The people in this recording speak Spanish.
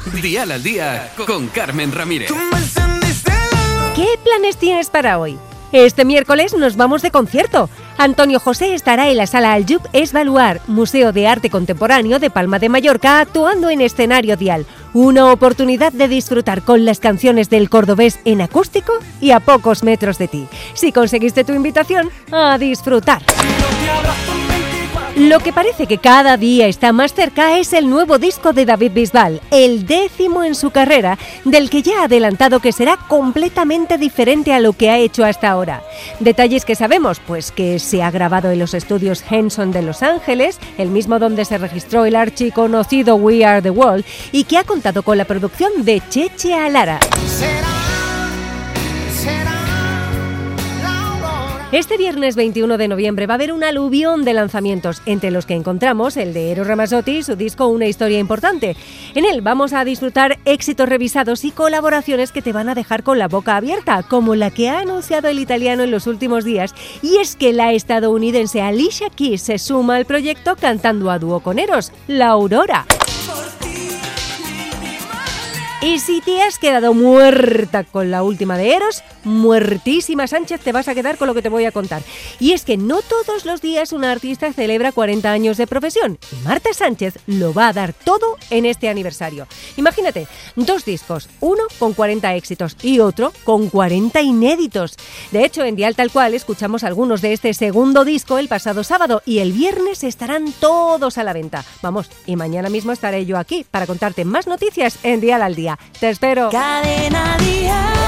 Dial al Día con Carmen Ramírez. ¿Qué planes tienes para hoy? Este miércoles nos vamos de concierto. Antonio José estará en la Sala Aljub Esbaluar, Museo de Arte Contemporáneo de Palma de Mallorca, actuando en escenario Dial. Una oportunidad de disfrutar con las canciones del cordobés en acústico y a pocos metros de ti. Si conseguiste tu invitación, a disfrutar. Lo que parece que cada día está más cerca es el nuevo disco de David Bisbal, el 10º en su carrera, del que ya ha adelantado que será completamente diferente a lo que ha hecho hasta ahora. Detalles que sabemos, pues que se ha grabado en los estudios Henson de Los Ángeles, el mismo donde se registró el archiconocido We Are The World, y que ha contado con la producción de Cheche Alara. Este viernes 21 de noviembre va a haber un aluvión de lanzamientos, entre los que encontramos el de Eros Ramazzotti y su disco Una historia importante. En él vamos a disfrutar éxitos revisados y colaboraciones que te van a dejar con la boca abierta, como la que ha anunciado el italiano en los últimos días, y es que la estadounidense Alicia Keys se suma al proyecto cantando a dúo con Eros, La Aurora. Y si te has quedado muerta con la última de Eros, muertísima Sánchez te vas a quedar con lo que te voy a contar. Y es que no todos los días una artista celebra 40 años de profesión. Y Marta Sánchez lo va a dar todo en este aniversario. Imagínate, 2 discos, uno con 40 éxitos y otro con 40 inéditos. De hecho, en Dial Tal Cual escuchamos algunos de este segundo disco el pasado sábado y el viernes estarán todos a la venta. Vamos, y mañana mismo estaré yo aquí para contarte más noticias en Dial al Día. Te espero. Cadena Dial.